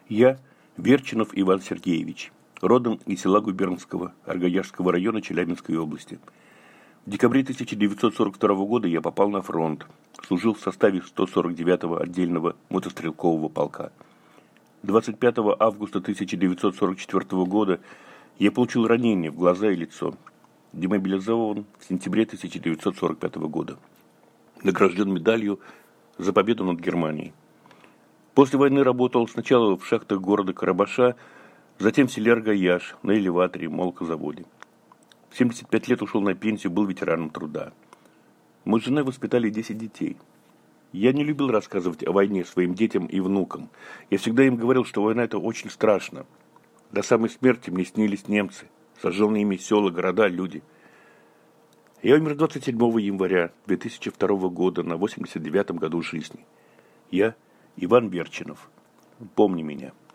Я Верчинов Иван Сергеевич, родом из села Губернского Аргаяшского района Челябинской области. В декабре 1942 года я попал на фронт, служил в составе 149-го отдельного мотострелкового полка. 25 августа 1944 года я получил ранение в глаза и лицо. Демобилизован в сентябре 1945 года. Награжден медалью за победу над Германией. После войны работал сначала в шахтах города Карабаша, затем в селе Аргаяш, на элеваторе, молокозаводе. В 75 лет ушел на пенсию, был ветераном труда. Мы с женой воспитали 10 детей. Я не любил рассказывать о войне своим детям и внукам. Я всегда им говорил, что война – это очень страшно. До самой смерти мне снились немцы, сожженные ими села, города, люди. Я умер 27 января 2002 года на 89-м году жизни. Я Иван Верчинов. Помни меня.